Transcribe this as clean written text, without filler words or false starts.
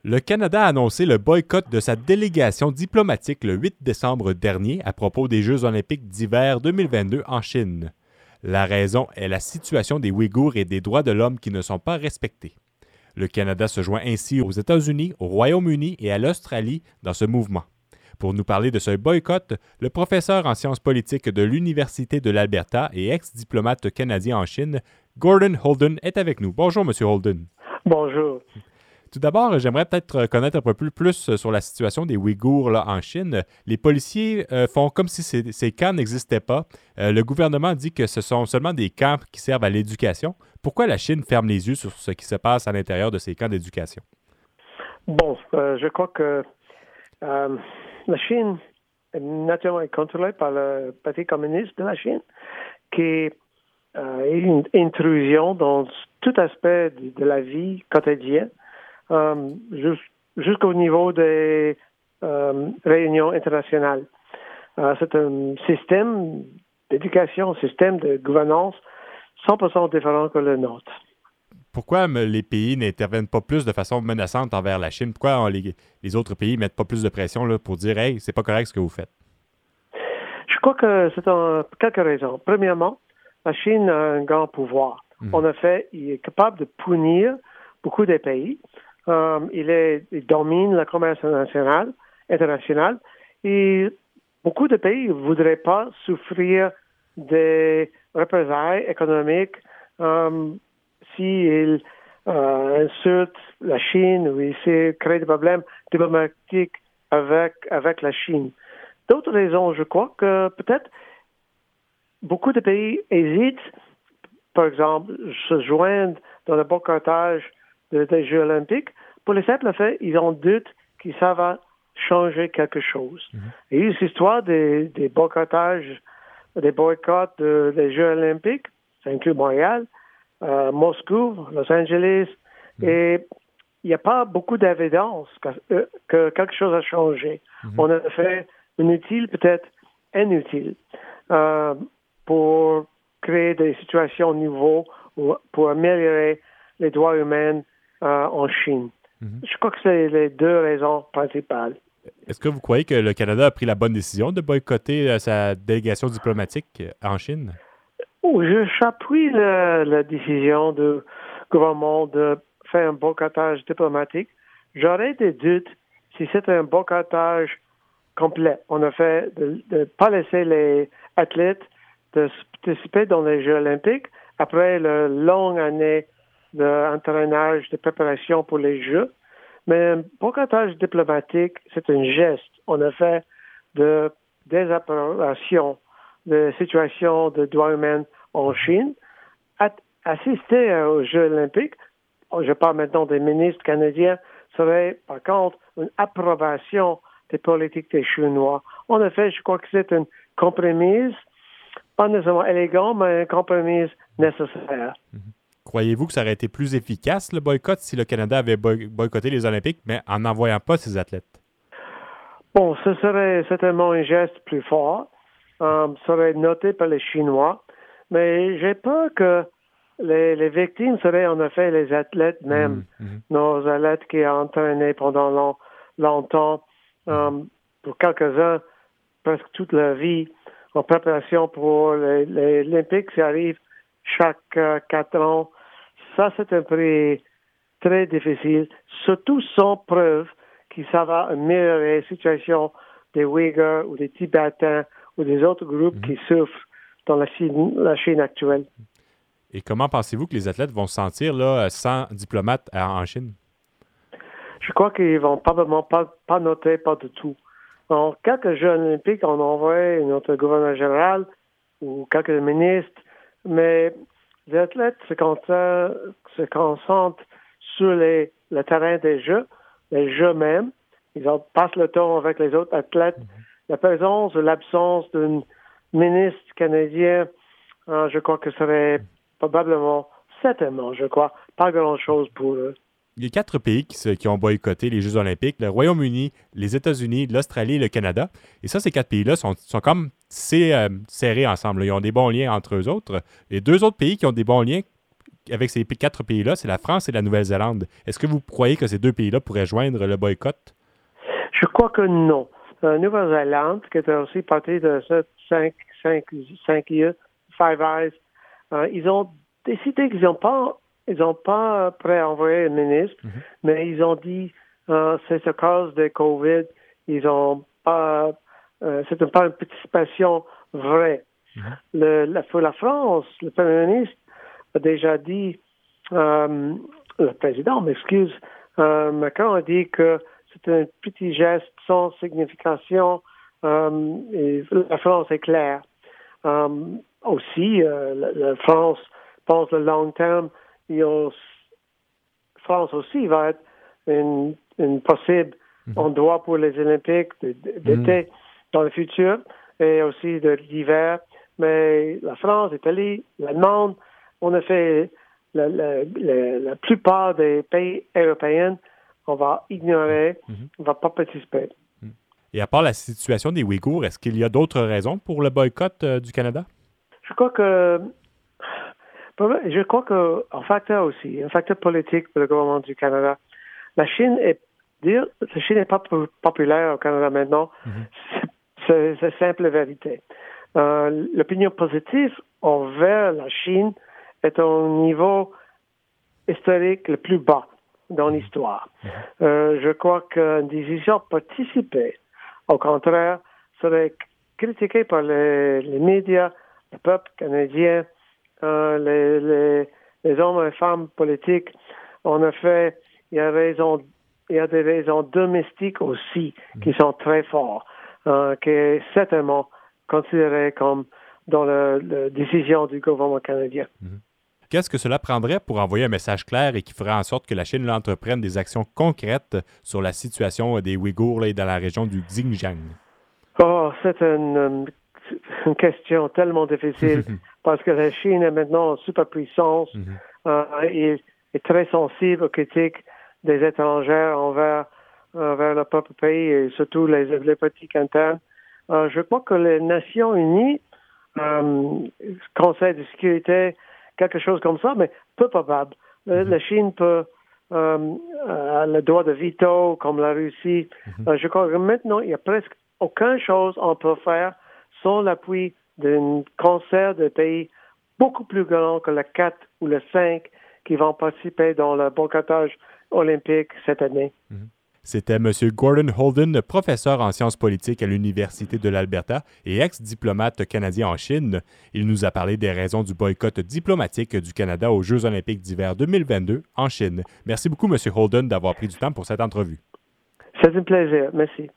Le Canada a annoncé le boycott de sa délégation diplomatique le 8 décembre dernier à propos des Jeux olympiques d'hiver 2022 en Chine. La raison est la situation des Ouïghours et des droits de l'homme qui ne sont pas respectés. Le Canada se joint ainsi aux États-Unis, au Royaume-Uni et à l'Australie dans ce mouvement. Pour nous parler de ce boycott, le professeur en sciences politiques de l'Université de l'Alberta et ex-diplomate canadien en Chine, Gordon Holden, est avec nous. Bonjour, M. Holden. Bonjour. Tout d'abord, j'aimerais peut-être connaître un peu plus sur la situation des Ouïghours là, en Chine. Les policiers font comme si ces camps n'existaient pas. Le gouvernement dit que ce sont seulement des camps qui servent à l'éducation. Pourquoi la Chine ferme les yeux sur ce qui se passe à l'intérieur de ces camps d'éducation? Bon, je crois que la Chine est naturellement contrôlée par le Parti communiste de la Chine, qui est une intrusion dans tout aspect de la vie quotidienne. Jusqu'au niveau des réunions internationales. C'est un système d'éducation, un système de gouvernance 100% différent que le nôtre. Pourquoi les pays n'interviennent pas plus de façon menaçante envers la Chine? Pourquoi les autres pays ne mettent pas plus de pression là, pour dire « Hey, c'est pas correct ce que vous faites ». Je crois que c'est quelques raisons. Premièrement, la Chine a un grand pouvoir. En effet, il est capable de punir beaucoup des pays. Il domine le commerce international et beaucoup de pays ne voudraient pas souffrir des représailles économiques s'ils insultent la Chine ou s'ils créent des problèmes diplomatiques avec la Chine. D'autres raisons, je crois que peut-être beaucoup de pays hésitent, par exemple, se joindre dans le boycottage des Jeux olympiques, pour le simple fait, ils ont doute que ça va changer quelque chose. Il y a eu cette histoire des boycottages, des boycotts des Jeux olympiques, ça inclut Montréal, Moscou, Los Angeles, et il n'y a pas beaucoup d'évidence que quelque chose a changé. On a fait inutile, peut-être inutile, pour créer des situations nouvelles ou pour améliorer les droits humains en Chine. Je crois que c'est les deux raisons principales. Est-ce que vous croyez que le Canada a pris la bonne décision de boycotter sa délégation diplomatique en Chine? J'appuie la décision du gouvernement de faire un boycottage diplomatique. J'aurais des doutes si c'est un boycottage complet. On a fait de ne pas laisser les athlètes de participer dans les Jeux olympiques après la longue année d'entraînage, de préparation pour les Jeux. Mais un boycottage diplomatique, c'est un geste, en effet, de désapprobation de situation de droits humains en Chine. Assister aux Jeux olympiques, je parle maintenant des ministres canadiens, serait par contre une approbation des politiques des Chinois. En effet, je crois que c'est un compromis, pas nécessairement élégant, mais un compromis nécessaire. Croyez-vous que ça aurait été plus efficace, le boycott, si le Canada avait boycotté les Olympiques, mais en n'envoyant pas ses athlètes? Bon, ce serait certainement un geste plus fort. Serait noté par les Chinois. Mais j'ai peur que les victimes seraient en effet les athlètes même. Nos athlètes qui ont entraîné pendant longtemps, pour quelques-uns, presque toute leur vie, en préparation pour les Olympiques, ça arrive chaque 4 ans. Ça, c'est un prix très difficile, surtout sans preuve que ça va améliorer la situation des Ouïghours ou des Tibétains ou des autres groupes qui souffrent dans la Chine actuelle. Et comment pensez-vous que les athlètes vont se sentir là, sans diplomate en Chine? Je crois qu'ils ne vont probablement pas noter, pas du tout. En quelques Jeux olympiques, on envoie notre gouverneur général ou quelques ministres, mais les athlètes se concentrent sur le terrain des Jeux, les Jeux même. Ils passent le temps avec les autres athlètes. La présence ou l'absence d'un ministre canadien, je crois que serait probablement, certainement, je crois, pas grand-chose pour eux. Il y a 4 pays qui ont boycotté les Jeux olympiques, le Royaume-Uni, les États-Unis, l'Australie et le Canada. Et ça, ces 4 pays-là sont comme serrés ensemble. Ils ont des bons liens entre eux autres. Et 2 autres pays qui ont des bons liens avec ces 4 pays-là, c'est la France et la Nouvelle-Zélande. Est-ce que vous croyez que ces 2 pays-là pourraient joindre le boycott? Je crois que non. La Nouvelle-Zélande, qui était aussi partie de ce Five Eyes, ils ont décidé qu'ils n'ont pas prêt à envoyer un ministre, mais ils ont dit c'est à cause de COVID, ils ont pas, c'est pas une participation vraie. Pour la France, le Premier ministre a déjà dit, le président, Macron a dit que c'est un petit geste sans signification et la France est claire. Aussi, la France pense le long terme. France aussi va être une possible endroit pour les Olympiques d'été dans le futur et aussi de l'hiver. Mais la France, l'Italie, l'Allemagne, on a fait la plupart des pays européens, on va ignorer, on ne va pas participer. Et à part la situation des Ouïghours, est-ce qu'il y a d'autres raisons pour le boycott du Canada? Je crois qu'un facteur aussi, un facteur politique pour le gouvernement du Canada. La Chine n'est pas populaire au Canada maintenant. C'est la simple vérité. L'opinion positive envers la Chine est au niveau historique le plus bas dans l'histoire. Je crois qu'une décision participer, au contraire, serait critiquée par les médias, le peuple canadien, les hommes et femmes politiques. En effet, il y a des raisons domestiques aussi qui sont très fortes, qui est certainement considérées comme dans la décision du gouvernement canadien. Qu'est-ce que cela prendrait pour envoyer un message clair et qui ferait en sorte que la Chine entreprenne des actions concrètes sur la situation des Ouïghours et dans la région du Xinjiang? C'est une question tellement difficile parce que la Chine est maintenant en superpuissance et est très sensible aux critiques des étrangers envers le propre pays et surtout les politiques internes. Je crois que les Nations Unies, Conseil de sécurité, quelque chose comme ça, mais peu probable. La Chine peut a le droit de veto comme la Russie. Je crois que maintenant, il n'y a presque aucune chose qu'on peut faire sans l'appui d'un concert de pays beaucoup plus grand que les 4 ou les 5 qui vont participer dans le boycottage olympique cette année. C'était M. Gordon Holden, professeur en sciences politiques à l'Université de l'Alberta et ex-diplomate canadien en Chine. Il nous a parlé des raisons du boycott diplomatique du Canada aux Jeux olympiques d'hiver 2022 en Chine. Merci beaucoup, M. Holden, d'avoir pris du temps pour cette entrevue. C'est un plaisir. Merci.